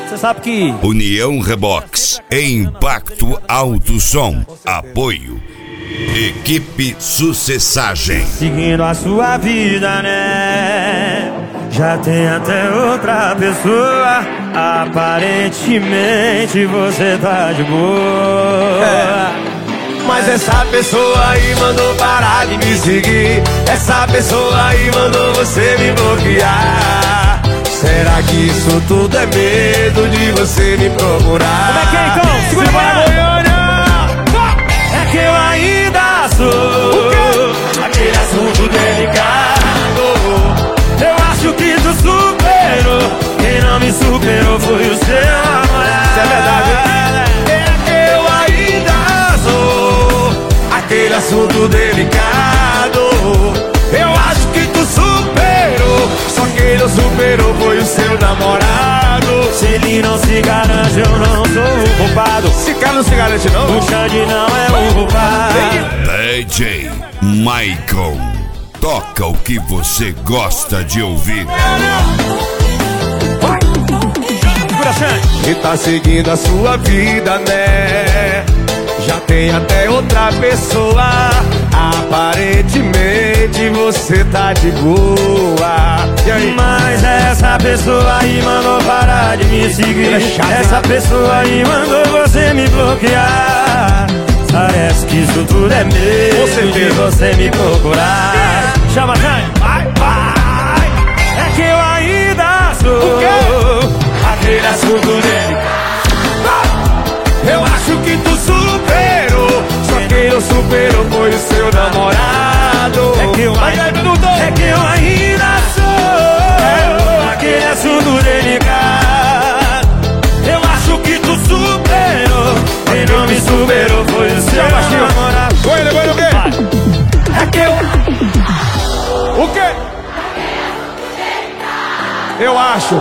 Você sabe que... União Rebox, Impacto Alto Som, apoio. Equipe Sucessagem. Seguindo a sua vida, né? Já tem até outra pessoa. Aparentemente você tá de boa. Mas essa pessoa aí mandou parar de me seguir. Essa pessoa aí mandou você me bloquear. Será que isso tudo é medo de você me procurar? Como é que é então? Segura a Goiânia! É que eu ainda sou aquele assunto delicado. Eu acho que tu superou. Quem não me superou foi o seu namorado. Isso é verdade. É que eu ainda sou aquele assunto delicado. Eu acho que tu superou. Só quem não superou foi o seu namorado. Se ele não se garante, eu não sou o culpado. Esse cara não se garante não? O Xande não é o culpado. DJ Michael, toca o que você gosta de ouvir. Segura, Xande. E tá seguindo a sua vida, né? Já tem até outra pessoa. Aparentemente você tá de boa. E aí? Mas essa pessoa aí mandou parar de me seguir. Essa pessoa aí mandou você me bloquear. Parece que isso tudo é medo de você me procurar. Chama, Xande. Vai, vai. É que eu ainda sou aquele assunto dele. Eu acho que tu superou. Só quem não superou foi o seu namorado. É que eu ainda sou aquele assunto delicado. Eu acho que tu superou. Quem não me superou foi o seu namorado. Goiânia, o quê? É que eu... O quê? Eu acho.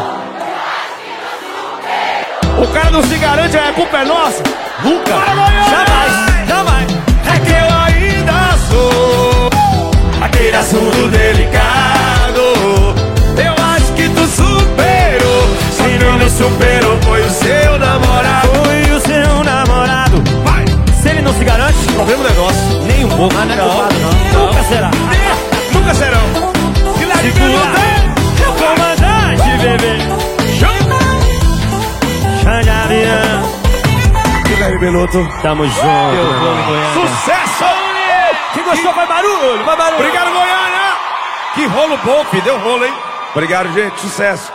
O cara não se garante, a culpa é nossa? Nunca. Jamais, jamais. É que eu ainda sou aquele assunto delicado. Eu acho que tu superou. Quem não me superou foi o seu namorado. Foi o seu namorado. Vai. Se ele não se garante, Problema do negócio. nem um pouco. Mas não é culpado, não. Nunca será. Nunca serão. Segura. Comandante, bebê. Xande Avião. Guilherme Beloto. Tamo junto. Sucesso! Quem gostou faz barulho, faz barulho. Obrigado, Goiânia! Que rolo bom, filho. Deu rolo, hein? Obrigado, gente. Sucesso.